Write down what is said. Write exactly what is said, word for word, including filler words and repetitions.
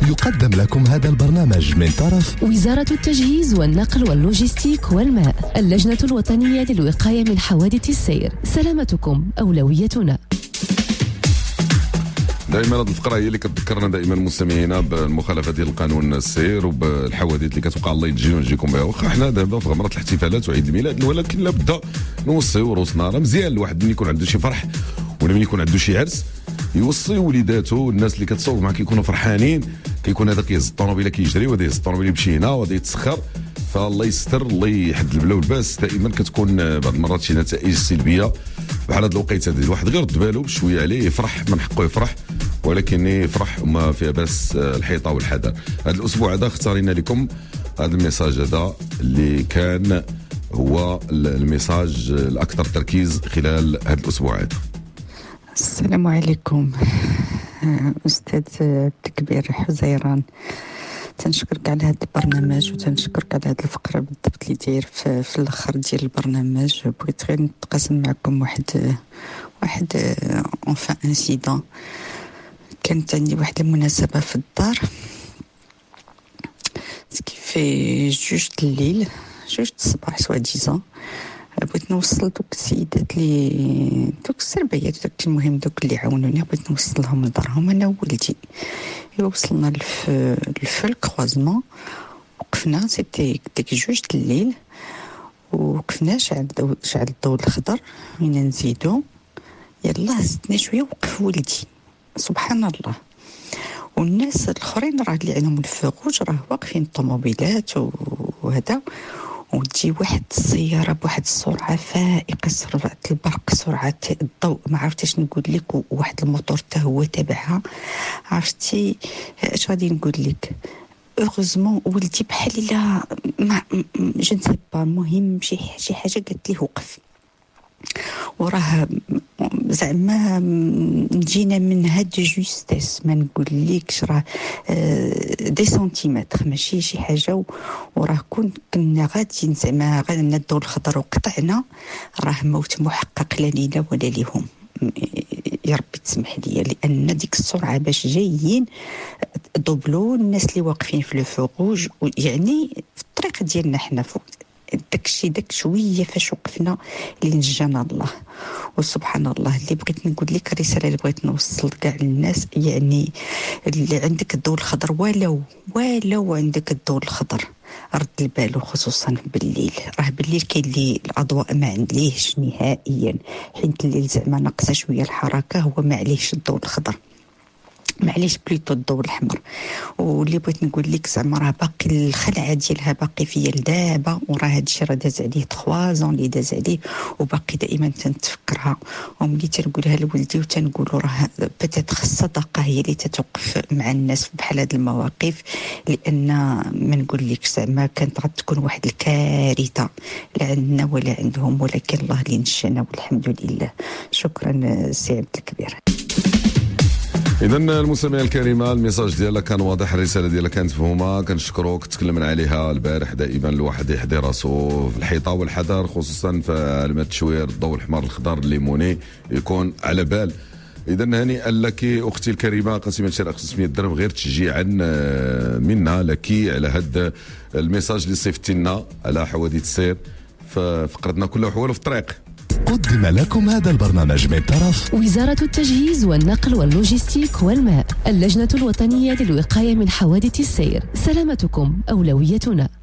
يقدم لكم هذا البرنامج من طرف وزارة التجهيز والنقل واللوجستيك والماء، اللجنة الوطنية للوقاية من حوادث السير. سلامتكم أولويتنا. دائما هذه الفقره هي اللي كتذكرنا دائما مستمعينا بالمخالفه ديال القانون السير وبالحوادث اللي كتوقع. الله يجينا ونجيكم بها. واخا حنا دابا في غمره الاحتفالات وعيد الميلاد، ولكن لابد نوصيو روسنا. راه مزيان الواحد ملي يكون عنده شي فرح ولا ملي يكون عنده شي عرس يوصي وليداتو، الناس اللي كتصوب معاه كيكونوا فرحانين، كيكون هذاك يهز الطوموبيله كيجري وهذا يهز الطوموبيله يمشي هنا وهذا يتسخر. فالله يستر، الله يحد البلا والباس. دائما كتكون بعض المرات شي نتائج سلبيه بحال هذا الوقيته هذه. الواحد غير رد بالو بشويه عليه، يفرح من حقه يفرح، ولكن يفرح وما فيها باس الحيطه والحذر. هذا الاسبوع هذا اختارينا لكم هذا الميساج هذا اللي كان هو الميساج الاكثر تركيز خلال هذا الاسبوع هذا. السلام عليكم أستاذ الكبير حزيران، تنشكرك على هذا البرنامج وتنشكرك على هذه الفقرة بالضبط اللي داير في, في الآخر ديال البرنامج. بغيت غير نتقاسم معكم واحد واحد اونفان انسيدون. كانت عندي واحد المناسبة في الدار في جوج الليل جوج الصباح سوا ديزون. بغيت نوصل دوك السيدات اللي دوك السربيات دوك المهم دوك اللي عاونوني، بغيت نوصلهم لدارهم انا وولدي. ايوا وصلنا لف لف الكروزمون، وقفنا سيتي ديك جوج الليل، وقفنا شعل الضوء شعل الضوء الخضر. وين نزيدو يلا هزتنا شويه وقف ولدي. سبحان الله. والناس الاخرين راه اللي عندهم الفروج راه واقفين الطوموبيلات وهذا، وتجي واحد السيارة بواحد السرعة فائقة، سرعة البرق، سرعة الضوء، ما عرفتش نقول لك، وواحد الموتور حتى هو تبعها. عرفتي اش غادي نقول لك؟ اوغوزمون ولدي بحال الا ما جو نسي با، المهم شي شي حاجة قالت لي وقف. وراه زعما نجينا من هاد جوستيس ما نقول لكش، راه دي سنتيمتر ماشي شي حاجه. وراه كون كنا غاديين زعما غادي ندو الخضر وقطعنا، راه موت محقق لا لينا ولا ليهم. يا ربي تسمح لي، لان ديك السرعه باش جايين دوبلو الناس اللي واقفين في لو فوروج، يعني في الطريق ديالنا حنا فوق داكشي داك شويه فاش وقفنا اللي نجانا الله. وسبحان الله اللي بغيت نقول لك الرساله اللي بغيت نوصل كاع للناس، يعني اللي عندك الضوء الخضر ولو ولو عندك الضوء الخضر رد البال، خصوصا بالليل. راه بالليل كاين اللي الاضواء ما عندليهش نهائيا، حيت الليل زعما ناقصه شويه الحركه، هو ما عليهش الضوء الخضر، معليش بليتو الضوء الاحمر. واللي بغيت نقول لك زعما راه باقي الخلعه ديالها باقي فيا لدابا، وراه هادشي راه داز عليه ثلاثة زون اللي داز عليه، وباقي دائما تنتفكرها. وملي تنقولها لولدي وتنقولوا راه بتات الصدقه هي اللي تتوقف مع الناس بحال هاد المواقف، لان ما نقول لك زعما كانت غتكون واحد الكارثه لا عندنا ولا عندهم، ولكن الله اللي نشانا والحمد لله. شكرا سي عبد الكبير. اذا المستمعين الكريمه الميساج ديالك كان واضح، الرساله ديالك كانت مفهومه. كنشكروك، تكلمنا عليها البارح. دائما الواحد يحضي راسو في الحيطه والحذر، خصوصا في علامات التشوير، الضوء الاحمر، الخضر، الليموني، يكون على بال. اذا هنيئا لك اختي الكريمه، قسيمه شراء خمسمية درهم غير تشجيعا منا لك على هذا الميساج اللي صيفطتي لنا على حوادث السير في فقرتنا كلها حوالو في الطريق. قدم لكم هذا البرنامج من طرف وزارة التجهيز والنقل واللوجستيك والماء، اللجنة الوطنية للوقاية من حوادث السير. سلامتكم أولويتنا.